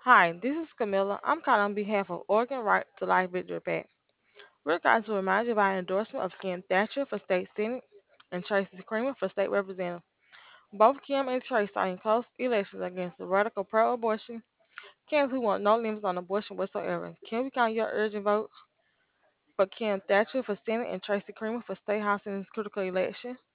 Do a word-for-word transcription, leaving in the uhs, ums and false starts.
Hi, this is Camilla. I'm calling on behalf of Oregon Right to Life Victory Pact. We're going to remind you of our endorsement of Kim Thatcher for state senate and Tracy Creamer for state representative. Both Kim and Tracy are in close elections against the radical pro-abortion Kims who want no limits on abortion whatsoever. Can we count your urgent vote for Kim Thatcher for senate and Tracy Creamer for state house in this critical election?